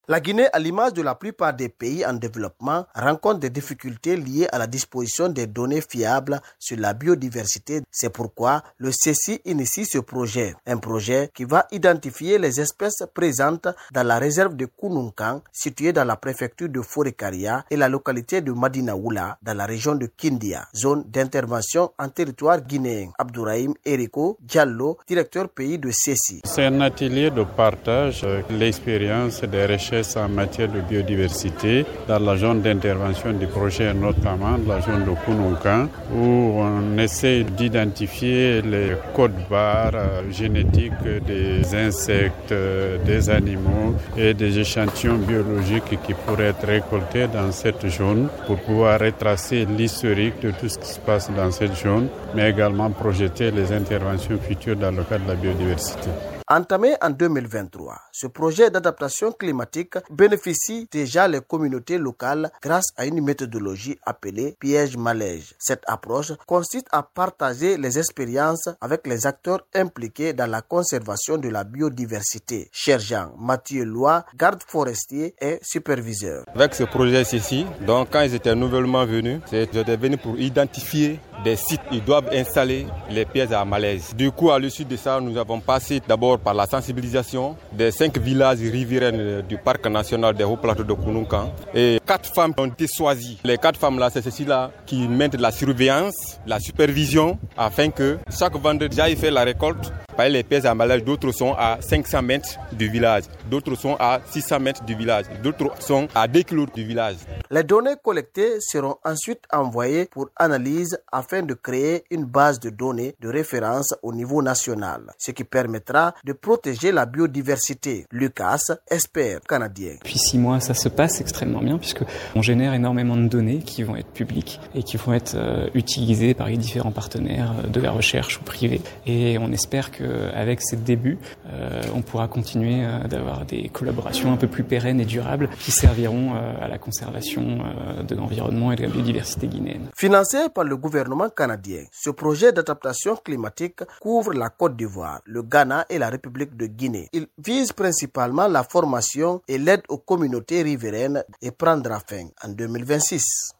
La Guinée, à l'image de la plupart des pays en développement, rencontre des difficultés liées à la disposition des données fiables sur la biodiversité. C'est pourquoi le CECI initie ce projet. Un projet qui va identifier les espèces présentes dans la réserve de Kounounkan, située dans la préfecture de Forêt-Karia, et la localité de Madinaoula, dans la région de Kindia, zone d'intervention en territoire guinéen. Abdourahim Eriko Diallo, directeur pays de CECI. C'est un atelier de partage, l'expérience des recherches en matière de biodiversité dans la zone d'intervention du projet, notamment la zone de Kounounkan, où on essaie d'identifier les codes barres génétiques des insectes, des animaux et des échantillons biologiques qui pourraient être récoltés dans cette zone pour pouvoir retracer l'historique de tout ce qui se passe dans cette zone, mais également projeter les interventions futures dans le cadre de la biodiversité. Entamé en 2023, ce projet d'adaptation climatique bénéficie déjà les communautés locales grâce à une méthodologie appelée piège-malaise. Cette approche consiste à partager les expériences avec les acteurs impliqués dans la conservation de la biodiversité. Cher Jean, Mathieu Loy, garde forestier et superviseur. Avec ce projet-ci, donc quand ils étaient nouvellement venus, j'étais venu pour identifier des sites où ils doivent installer les pièges à malaise. Du coup, à l'issue de ça, nous avons passé d'abord par la sensibilisation des 5 villages riverains du parc national des hauts plateaux de Kounounkan. Et 4 femmes ont été choisies. Les 4 femmes-là, c'est celles-là qui mènent la surveillance, la supervision, afin que chaque vendredi, j'aille faire la récolte. Les pièges à malaise, d'autres sont à 500 mètres du village, d'autres sont à 600 mètres du village, d'autres sont à 2 km du village. Les données collectées seront ensuite envoyées pour analyse afin de créer une base de données de référence au niveau national, ce qui permettra de protéger la biodiversité. Lucas, expert canadien. Depuis 6 mois, ça se passe extrêmement bien puisqu'on génère énormément de données qui vont être publiques et qui vont être utilisées par les différents partenaires de la recherche ou privés. Et on espère qu'avec ces débuts, on pourra continuer d'avoir des collaborations un peu plus pérennes et durables qui serviront à la conservation de l'environnement et de la biodiversité guinéenne. Financé par le gouvernement canadien, ce projet d'adaptation climatique couvre la Côte d'Ivoire, le Ghana et la République de Guinée. Il vise principalement la formation et l'aide aux communautés riveraines et prendra fin en 2026.